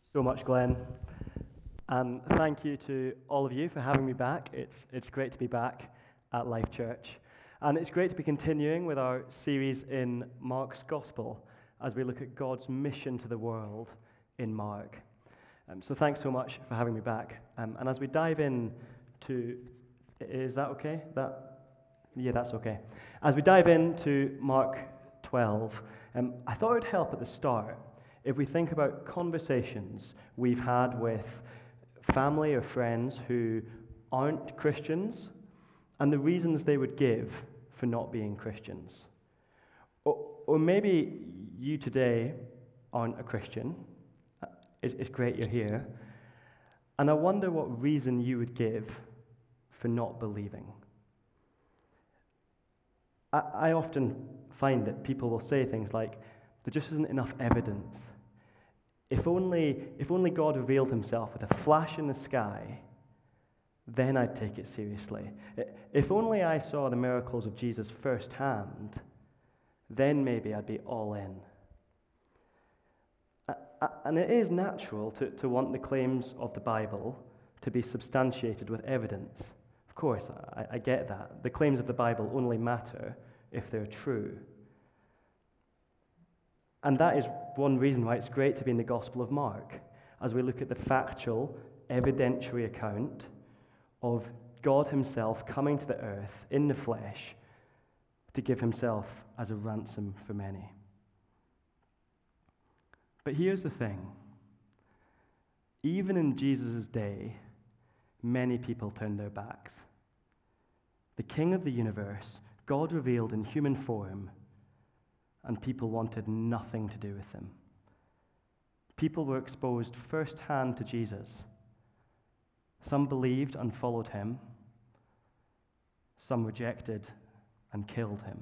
So much, Glenn. And thank you to all of you for having me back. It's great to be back at Life Church. And it's great to be continuing with our series in Mark's Gospel as we look at God's mission to the world in Mark. So thanks so much for having me back. And as we dive in to, is that okay? Yeah, that's okay. As we dive into Mark 12, I thought it would help at the start if we think about conversations we've had with family or friends who aren't Christians and the reasons they would give for not being Christians. Or maybe you today aren't a Christian. It's great you're here. And I wonder what reason you would give for not believing. I often find that people will say things like, there just isn't enough evidence. If only God revealed himself with a flash in the sky, then I'd take it seriously. If only I saw the miracles of Jesus firsthand, then maybe I'd be all in. And it is natural to want the claims of the Bible to be substantiated with evidence. Of course, I get that. The claims of the Bible only matter if they're true. And that is one reason why it's great to be in the Gospel of Mark, as we look at the factual, evidentiary account of God himself coming to the earth in the flesh to give himself as a ransom for many. But here's the thing. Even in Jesus' day, many people turned their backs. The King of the universe, God revealed in human form, and people wanted nothing to do with him. People were exposed firsthand to Jesus. Some believed and followed him. Some rejected and killed him.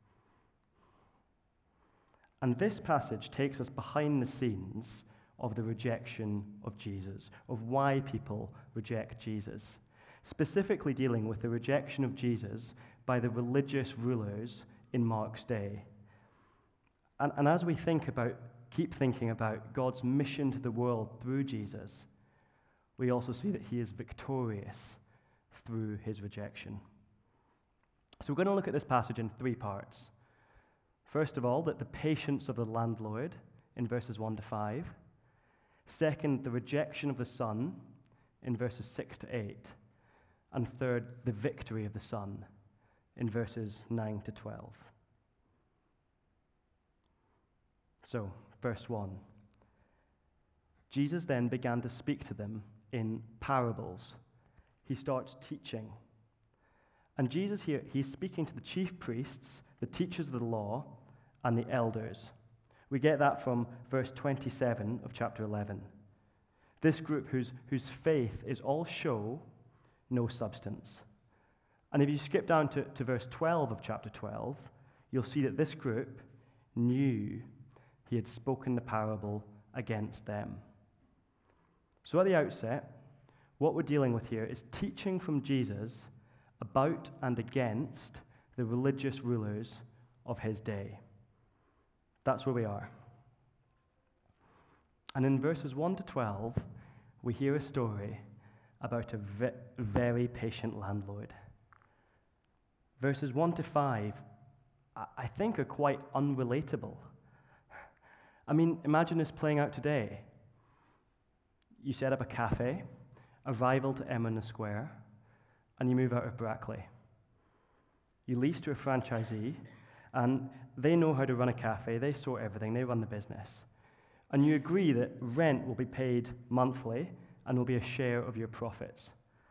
And this passage takes us behind the scenes of the rejection of Jesus, of why people reject Jesus, specifically dealing with the rejection of Jesus by the religious rulers in Mark's day. And as we keep thinking about God's mission to the world through Jesus, we also see that he is victorious through his rejection. So we're going to look at this passage in three parts. First of all, that the patience of the landlord in verses 1 to 5. Second, the rejection of the Son in verses 6 to 8. And third, the victory of the Son in verses 9 to 12. So, verse 1. Jesus then began to speak to them in parables. He starts teaching. And Jesus here, he's speaking to the chief priests, the teachers of the law, and the elders. We get that from verse 27 of chapter 11. This group whose faith is all show, no substance. And if you skip down to verse 12 of chapter 12, you'll see that this group knew he had spoken the parable against them. So at the outset, what we're dealing with here is teaching from Jesus about and against the religious rulers of his day. That's where we are. And in verses 1 to 12, we hear a story about a very patient landlord. Verses 1 to 5, I think, are quite unrelatable. I mean, imagine this playing out today. You set up a cafe, a rival to Emma in the Square, and you move out of Brackley. You lease to a franchisee, and they know how to run a cafe, they sort everything, they run the business. And you agree that rent will be paid monthly and will be a share of your profits.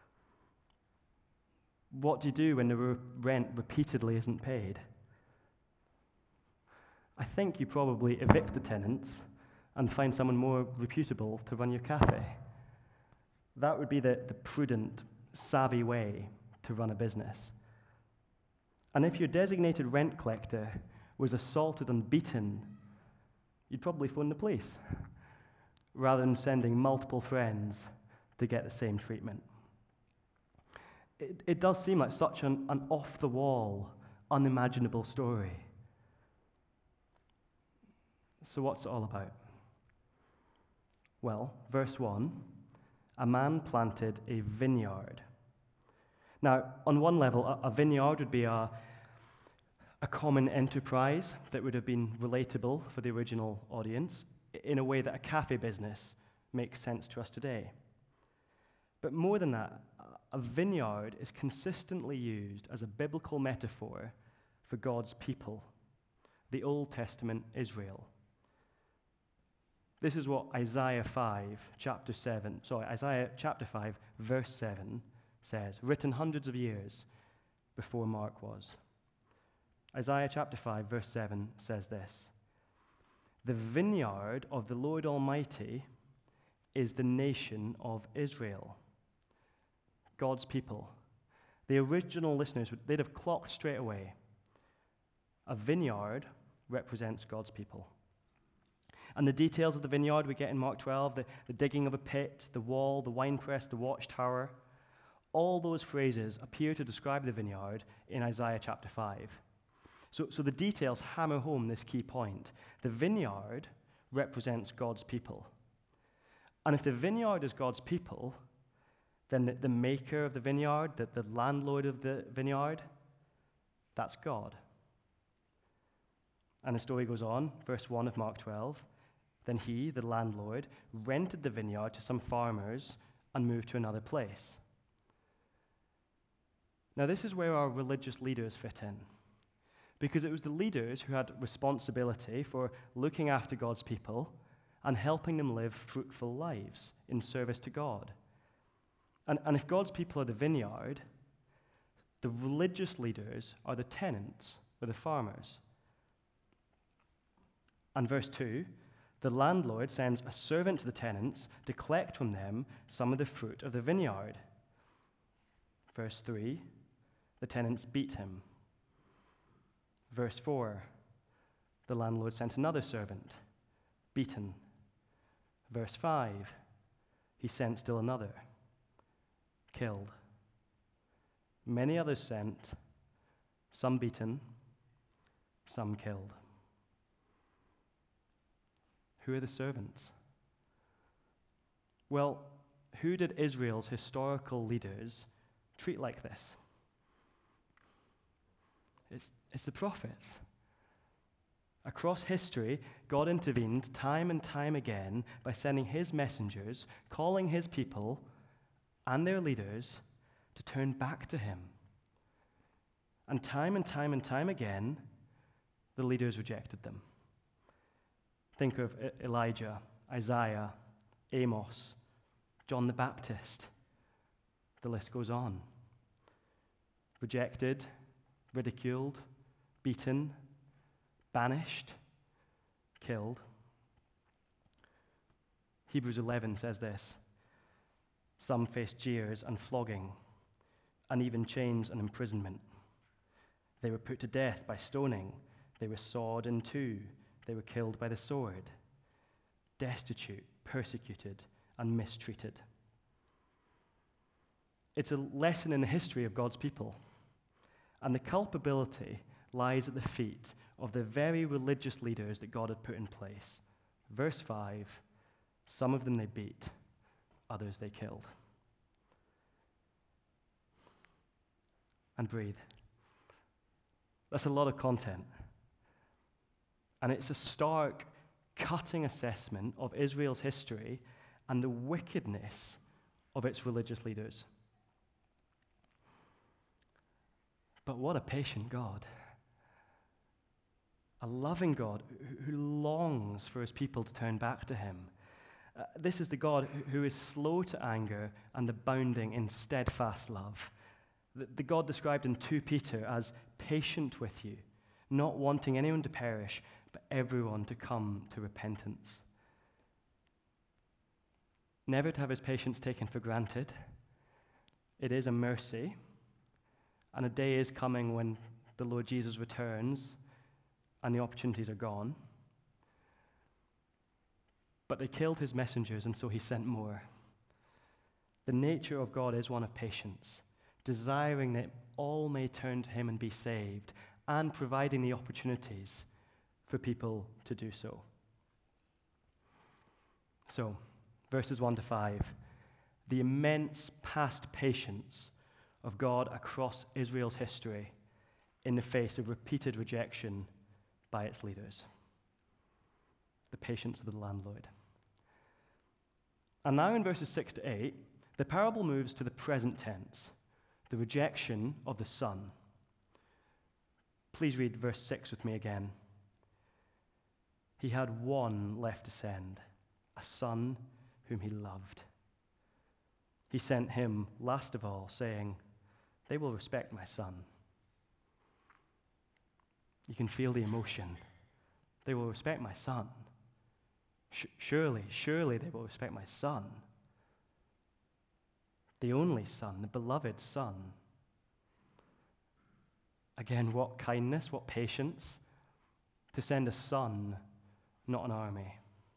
What do you do when the rent repeatedly isn't paid? I think you probably evict the tenants and find someone more reputable to run your cafe. That would be the prudent, savvy way to run a business. And if your designated rent collector was assaulted and beaten, you'd probably phone the police, rather than sending multiple friends to get the same treatment. It does seem like such an off-the-wall, unimaginable story. So what's it all about? Well, verse 1, a man planted a vineyard. Now, on one level, a vineyard would be a common enterprise that would have been relatable for the original audience in a way that a cafe business makes sense to us today. But more than that, a vineyard is consistently used as a biblical metaphor for God's people, the Old Testament Israel. This is what Isaiah chapter 5, verse 7 says, written hundreds of years before Mark was. Isaiah chapter 5, verse 7 says this: "The vineyard of the Lord Almighty is the nation of Israel." God's people. The original listeners, they'd have clocked straight away. A vineyard represents God's people. And the details of the vineyard we get in Mark 12, the digging of a pit, the wall, the winepress, the watchtower, all those phrases appear to describe the vineyard in Isaiah chapter 5. So the details hammer home this key point. The vineyard represents God's people. And if the vineyard is God's people, then the maker of the vineyard, the landlord of the vineyard, that's God. And the story goes on, verse 1 of Mark 12. Then he, the landlord, rented the vineyard to some farmers and moved to another place. Now, this is where our religious leaders fit in, because it was the leaders who had responsibility for looking after God's people and helping them live fruitful lives in service to God. And if God's people are the vineyard, the religious leaders are the tenants or the farmers. And verse 2, the landlord sends a servant to the tenants to collect from them some of the fruit of the vineyard. Verse 3, the tenants beat him. Verse 4, the landlord sent another servant, beaten. Verse 5, he sent still another, killed. Many others sent, some beaten, some killed. Who are the servants? Well, who did Israel's historical leaders treat like this? It's the prophets. Across history, God intervened time and time again by sending his messengers, calling his people and their leaders to turn back to him. And time again, the leaders rejected them. Think of Elijah, Isaiah, Amos, John the Baptist. The list goes on. Rejected, ridiculed, beaten, banished, killed. Hebrews 11 says this: some faced jeers and flogging, and even chains and imprisonment. They were put to death by stoning. They were sawed in two. They were killed by the sword, destitute, persecuted, and mistreated. It's a lesson in the history of God's people, and the culpability lies at the feet of the very religious leaders that God had put in place. Verse 5, some of them they beat, others they killed. And breathe. That's a lot of content. And it's a stark, cutting assessment of Israel's history and the wickedness of its religious leaders. But what a patient God. A loving God who longs for his people to turn back to him. This is the God who is slow to anger and abounding in steadfast love. The God described in 2 Peter as patient with you, not wanting anyone to perish, but everyone to come to repentance. Never to have his patience taken for granted. It is a mercy, and a day is coming when the Lord Jesus returns and the opportunities are gone. But they killed his messengers, and so he sent more. The nature of God is one of patience, desiring that all may turn to him and be saved, and providing the opportunities for people to do so. So, verses 1 to 5, the immense past patience of God across Israel's history in the face of repeated rejection by its leaders. The patience of the landlord. And now in verses 6 to 8, the parable moves to the present tense, the rejection of the Son. Please read verse 6 with me again. He had one left to send, a son whom he loved. He sent him last of all, saying, "They will respect my son." You can feel the emotion. They will respect my son. Surely they will respect my son. The only son, the beloved son. Again, what kindness, what patience to send a son, not an army.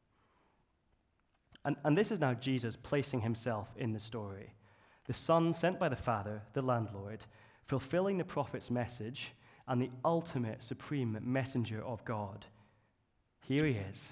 And this is now Jesus placing himself in the story. The Son sent by the Father, the landlord, fulfilling the prophet's message and the ultimate supreme messenger of God. Here he is.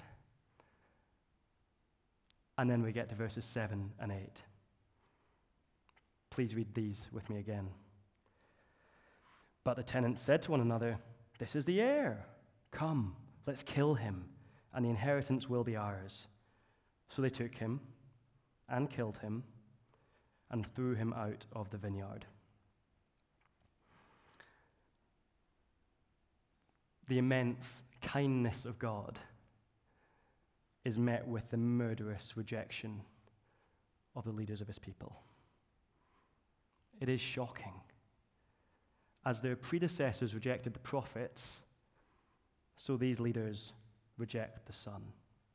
And then we get to verses 7 and 8. Please read these with me again. But the tenants said to one another, "This is the heir. Come, let's kill him, and the inheritance will be ours." So they took him and killed him and threw him out of the vineyard. The immense kindness of God is met with the murderous rejection of the leaders of his people. It is shocking. As their predecessors rejected the prophets, so these leaders reject the Son.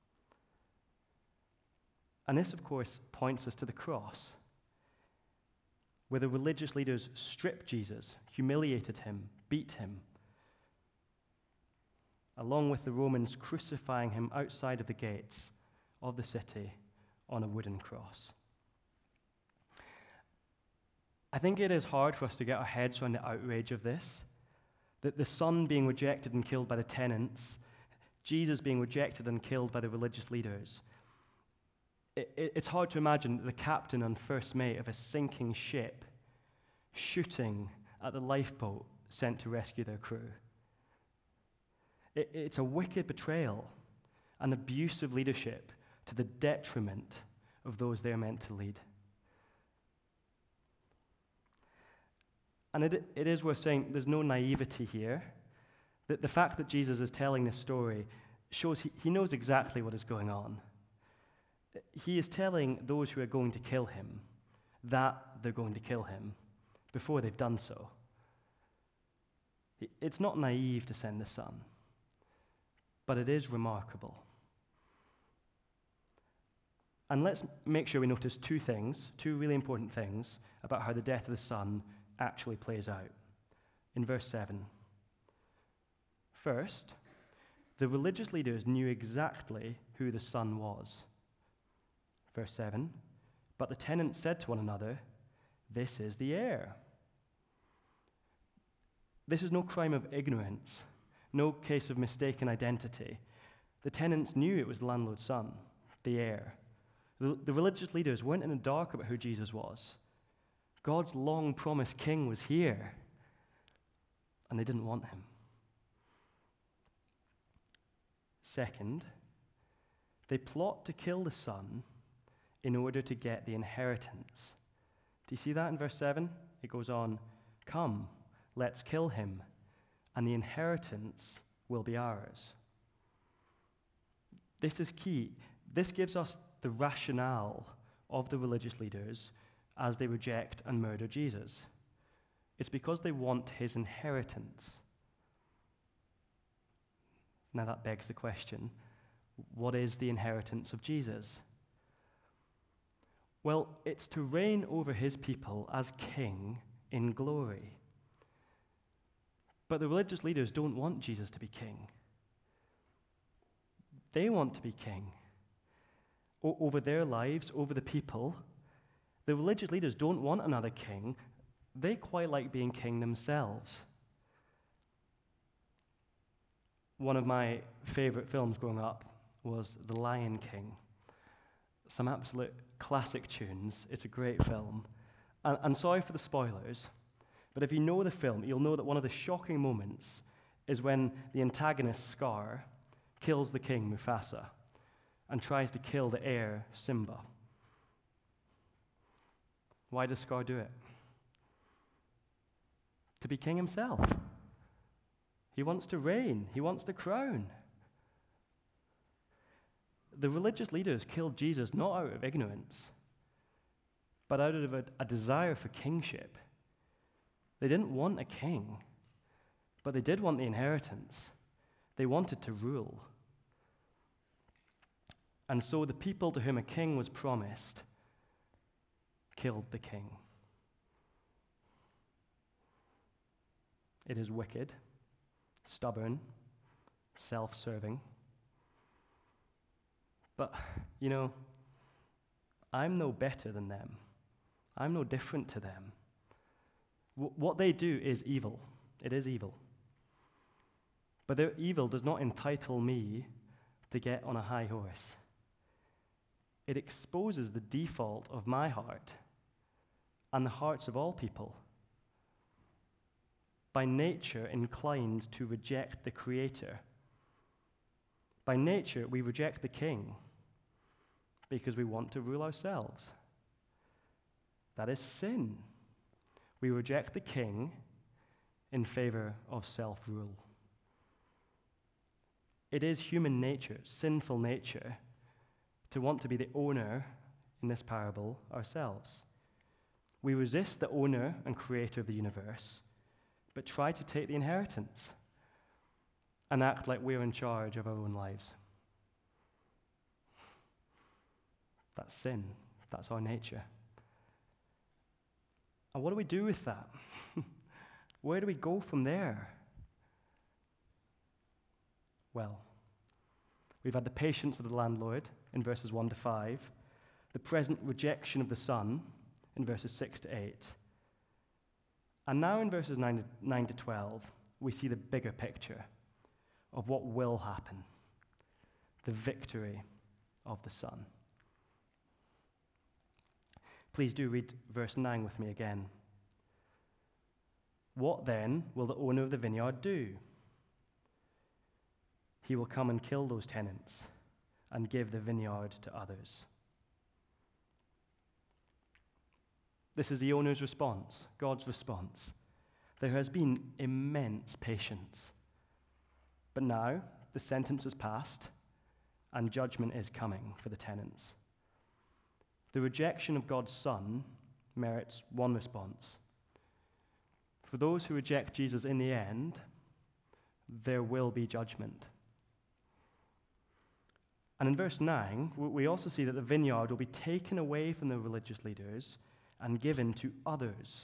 And this, of course, points us to the cross, where the religious leaders stripped Jesus, humiliated him, beat him, along with the Romans crucifying him outside of the gates of the city on a wooden cross. I think it is hard for us to get our heads around the outrage of this, that the Son being rejected and killed by the tenants, Jesus being rejected and killed by the religious leaders. It's hard to imagine the captain and first mate of a sinking ship shooting at the lifeboat sent to rescue their crew. It's a wicked betrayal, an abuse of leadership to the detriment of those they're meant to lead. And it is worth saying there's no naivety here. That the fact that Jesus is telling this story shows he knows exactly what is going on. He is telling those who are going to kill him that they're going to kill him before they've done so. It's not naive to send the Son, but it is remarkable. And let's make sure we notice two really important things about how the death of the Son actually plays out. In verse 7. First, the religious leaders knew exactly who the Son was. Verse 7, but the tenants said to one another, "This is the heir." This is no crime of ignorance, no case of mistaken identity. The tenants knew it was the landlord's son, the heir. The religious leaders weren't in the dark about who Jesus was. God's long-promised king was here, and they didn't want him. Second, they plot to kill the Son in order to get the inheritance. Do you see that in verse 7? It goes on, "Come, let's kill him, and the inheritance will be ours." This is key. This gives us the rationale of the religious leaders as they reject and murder Jesus. It's because they want his inheritance. Now that begs the question, what is the inheritance of Jesus? Well, it's to reign over his people as king in glory. But the religious leaders don't want Jesus to be king. They want to be king over their lives, over the people. The religious leaders don't want another king. They quite like being king themselves. One of my favorite films growing up was The Lion King. some absolute classic tunes. It's a great film. And sorry for the spoilers, but if you know the film, you'll know that one of the shocking moments is when the antagonist, Scar, kills the king, Mufasa, and tries to kill the heir, Simba. Why does Scar do it? To be king himself. He wants to reign. He wants the crown. The religious leaders killed Jesus not out of ignorance, but out of a desire for kingship. They didn't want a king, but they did want the inheritance. They wanted to rule. And so the people to whom a king was promised killed the king. It is wicked, stubborn, self-serving. But, I'm no better than them. I'm no different to them. What they do is evil. It is evil. But their evil does not entitle me to get on a high horse. It exposes the default of my heart and the hearts of all people. By nature inclined to reject the Creator. By nature, we reject the King because we want to rule ourselves. That is sin. We reject the King in favor of self-rule. It is human nature, sinful nature, to want to be the owner, in this parable, ourselves. We resist the owner and creator of the universe, but try to take the inheritance and act like we're in charge of our own lives. That's sin. That's our nature. And what do we do with that? Where do we go from there? Well, we've had the patience of the landlord in verses 1 to 5, the present rejection of the son in verses 6 to 8. And now in verses 9 to 12, we see the bigger picture of what will happen, the victory of the Son. Please do read verse 9 with me again. What then will the owner of the vineyard do? He will come and kill those tenants and give the vineyard to others. This is the owner's response, God's response. There has been immense patience. But now the sentence is passed and judgment is coming for the tenants. The rejection of God's Son merits one response. For those who reject Jesus in the end, there will be judgment. And in verse 9, we also see that the vineyard will be taken away from the religious leaders and given to others.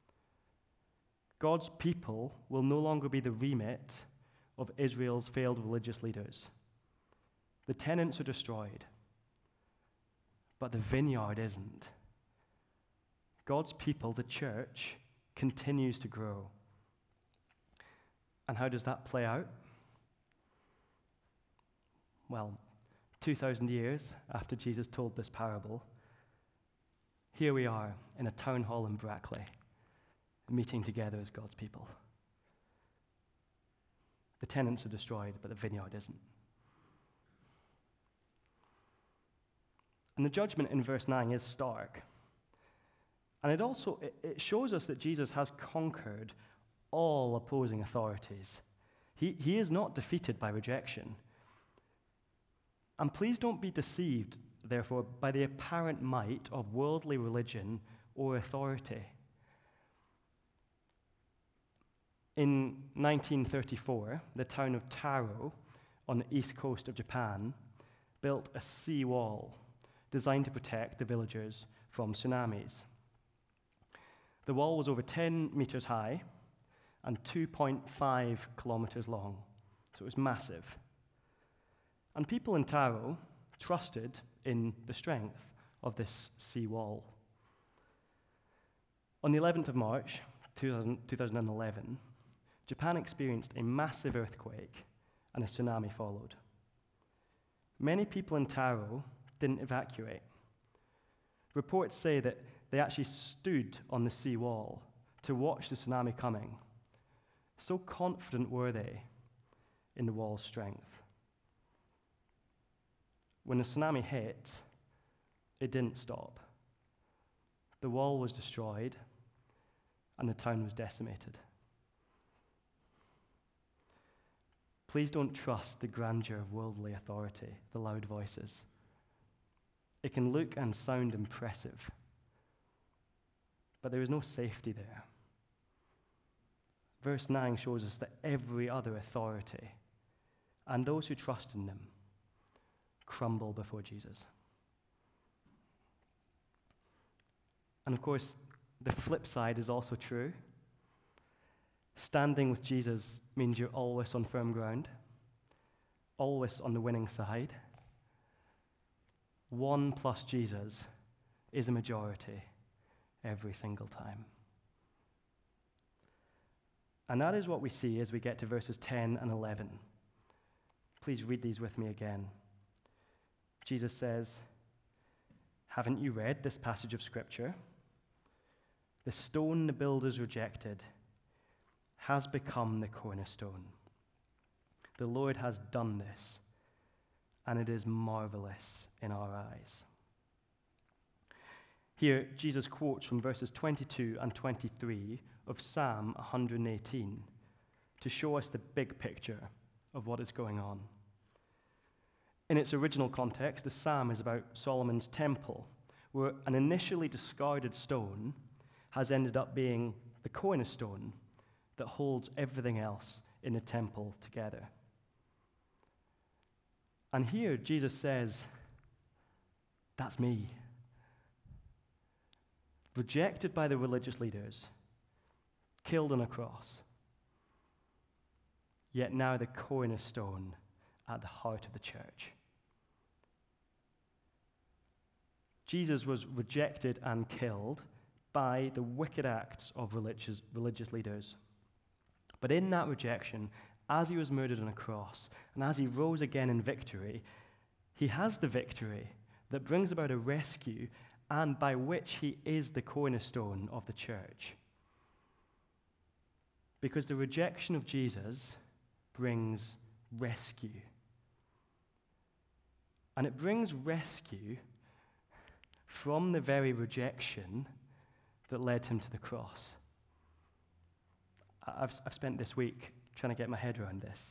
God's people will no longer be the remit of Israel's failed religious leaders. The tenants are destroyed, but the vineyard isn't. God's people, the church, continues to grow. And how does that play out? Well, 2,000 years after Jesus told this parable, here we are in a town hall in Brackley, meeting together as God's people. The tenants are destroyed, but the vineyard isn't. And the judgment in verse 9 is stark. And it shows us that Jesus has conquered all opposing authorities. He is not defeated by rejection. And please don't be deceived, therefore, by the apparent might of worldly religion or authority. In 1934, the town of Taro on the east coast of Japan built a sea wall designed to protect the villagers from tsunamis. The wall was over 10 meters high and 2.5 kilometers long, so it was massive. And people in Taro trusted in the strength of this sea wall. On the 11th of March, 2011, Japan experienced a massive earthquake and a tsunami followed. Many people in Taro didn't evacuate. Reports say that they actually stood on the sea wall to watch the tsunami coming. So confident were they in the wall's strength. When the tsunami hit, it didn't stop. The wall was destroyed, and the town was decimated. Please don't trust the grandeur of worldly authority, the loud voices. It can look and sound impressive, but there is no safety there. Verse 9 shows us that every other authority and those who trust in them crumble before Jesus. And of course, the flip side is also true. Standing with Jesus means you're always on firm ground, always on the winning side. 1 plus Jesus is a majority every single time. And that is what we see as we get to verses 10 and 11. Please read these with me again. Jesus says, "Haven't you read this passage of Scripture? The stone the builders rejected has become the cornerstone. The Lord has done this, and it is marvelous in our eyes." Here, Jesus quotes from verses 22 and 23 of Psalm 118 to show us the big picture of what is going on. In its original context, the psalm is about Solomon's temple, where an initially discarded stone has ended up being the cornerstone that holds everything else in the temple together. And here Jesus says, that's me. Rejected by the religious leaders, killed on a cross, yet now the cornerstone at the heart of the church. Jesus was rejected and killed by the wicked acts of religious leaders. But in that rejection, as he was murdered on a cross, and as he rose again in victory, he has the victory that brings about a rescue and by which he is the cornerstone of the church. Because the rejection of Jesus brings rescue. And it brings rescue from the very rejection that led him to the cross. I've spent this week trying to get my head around this.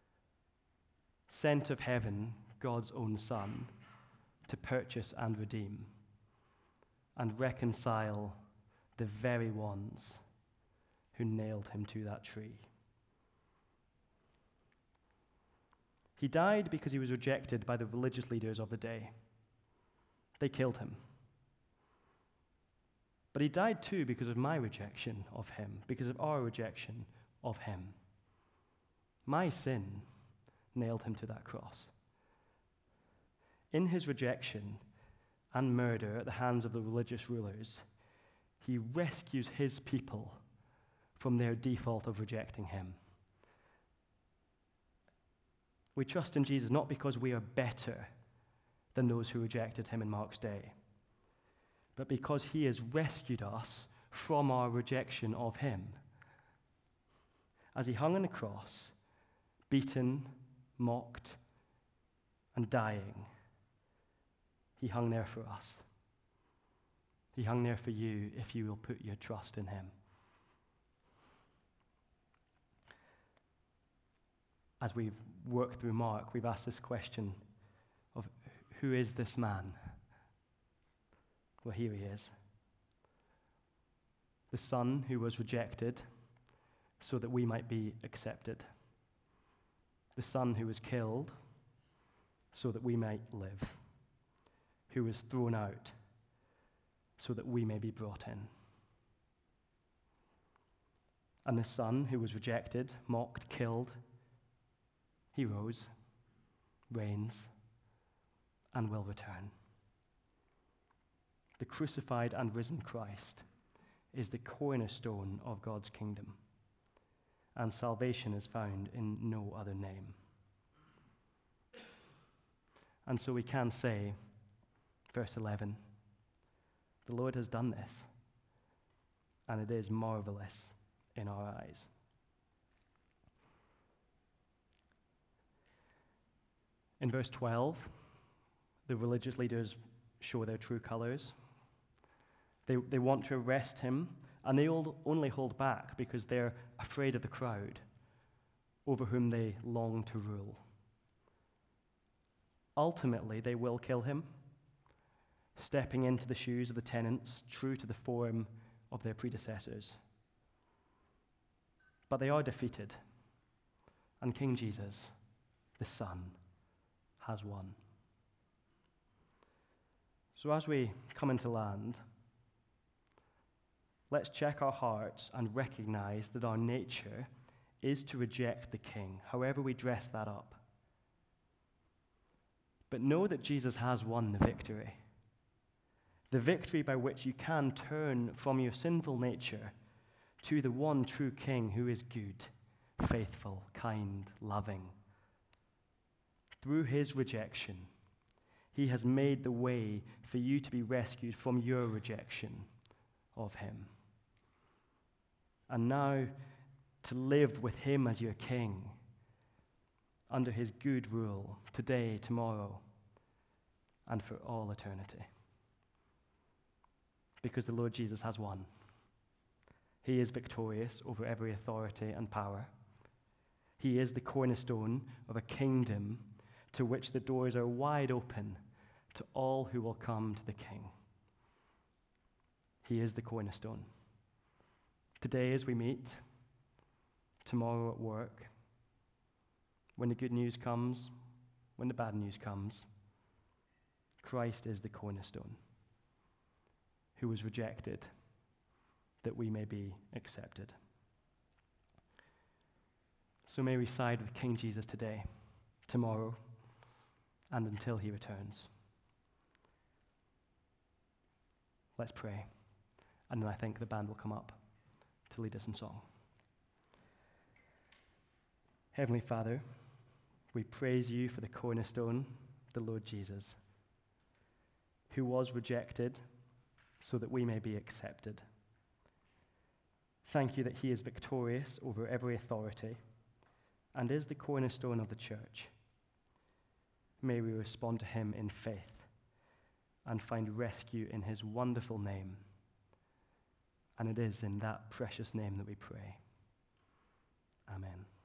Sent of heaven, God's own Son, to purchase and redeem and reconcile the very ones who nailed him to that tree. He died because he was rejected by the religious leaders of the day. They killed him. But he died too because of my rejection of him, because of our rejection of him. My sin nailed him to that cross. In his rejection and murder at the hands of the religious rulers, he rescues his people from their default of rejecting him. We trust in Jesus not because we are better than those who rejected him in Mark's day, but because he has rescued us from our rejection of him. As he hung on the cross, beaten, mocked, and dying, he hung there for us. He hung there for you if you will put your trust in him. As we've worked through Mark, we've asked this question of who is this man? Well, here he is. The Son who was rejected so that we might be accepted. The Son who was killed so that we might live. Who was thrown out so that we may be brought in. And the Son who was rejected, mocked, killed, he rose, reigns, and will return. The crucified and risen Christ is the cornerstone of God's kingdom, and salvation is found in no other name. And so we can say, Verse 11. The Lord has done this, and it is marvelous in our eyes. In verse 12, the religious leaders show their true colors. They want to arrest him, and they only hold back because they're afraid of the crowd over whom they long to rule. Ultimately, they will kill him, stepping into the shoes of the tenants, true to the form of their predecessors. But they are defeated, and King Jesus, the Son, has won. So as we come into land, let's check our hearts and recognize that our nature is to reject the King, however we dress that up. But know that Jesus has won the victory by which you can turn from your sinful nature to the one true King who is good, faithful, kind, loving. Through his rejection, he has made the way for you to be rescued from your rejection of him. And now to live with him as your King, under his good rule, today, tomorrow, and for all eternity. Because the Lord Jesus has won. He is victorious over every authority and power. He is the cornerstone of a kingdom to which the doors are wide open to all who will come to the King. He is the cornerstone. Today as we meet, tomorrow at work, when the good news comes, when the bad news comes, Christ is the cornerstone, who was rejected, that we may be accepted. So may we side with King Jesus today, tomorrow, and until he returns. Let's pray, and then I think the band will come up to lead us in song. Heavenly Father, we praise you for the cornerstone, the Lord Jesus, who was rejected so that we may be accepted. Thank you that he is victorious over every authority and is the cornerstone of the church. May we respond to him in faith and find rescue in his wonderful name. And it is in that precious name that we pray. Amen.